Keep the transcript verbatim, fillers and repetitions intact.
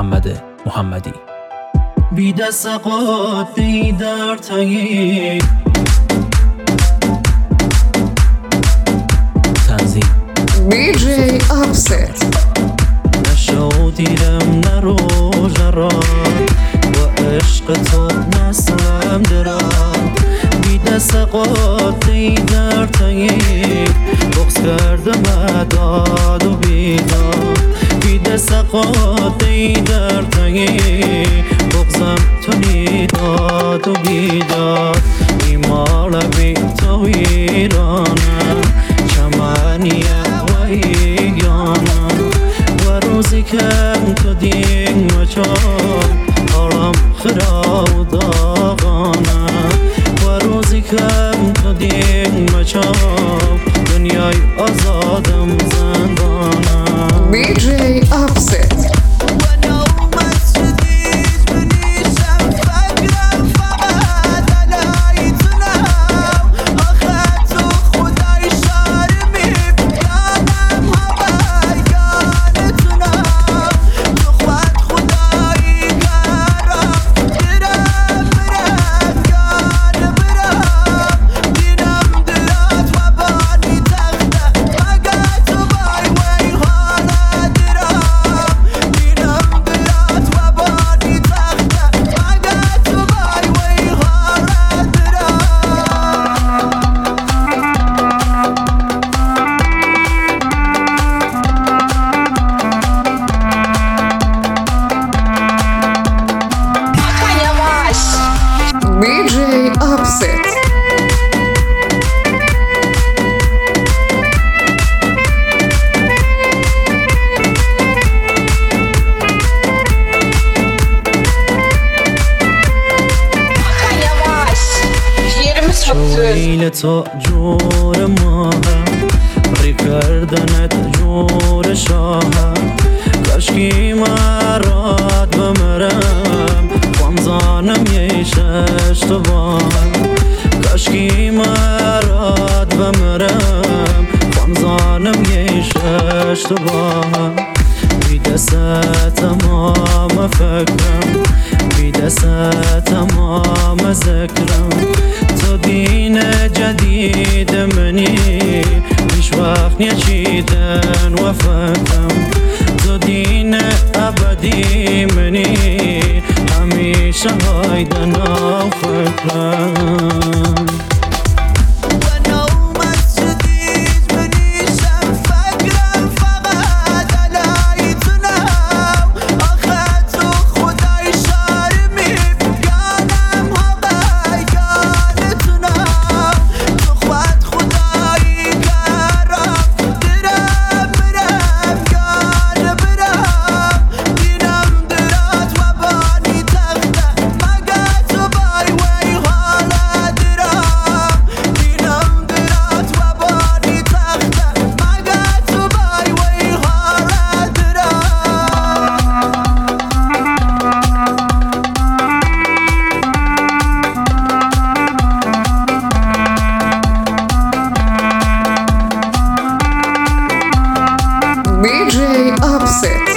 محمد محمدی. بی دست قاطی در تایی تنظیم دی جی آفست. نشو دیرم نرو جرا و عشق تو نسلم درا. بی دست قاطی در تایی بغض کردم داد و بیداد. بی دست قاطی در تایی بغضم تو داد و بیداد. ایمال بی تو ایرانم چمانیه و ایگانم و روزی کم تو دین مچام حالم خراب و داغانم و روزی کم تو دین مچام دنیای آزادم زندانم. دی جی آفست. دی جی آفست. ویل تو جور ماهم ری کردنت جور شاهم. کاشکی مراد بمرم خوام زانم یه ششت باهم. کاشکی مراد بمرم خوام زانم یه ششت باهم. بی دست تمام فکرم بی دست تمام ذکرم. تو دین جدید منی هیچ وقت نچیدن و فکرم. تو دین ابدی منی همیشه هایدن و فکرم. دی جی آفست.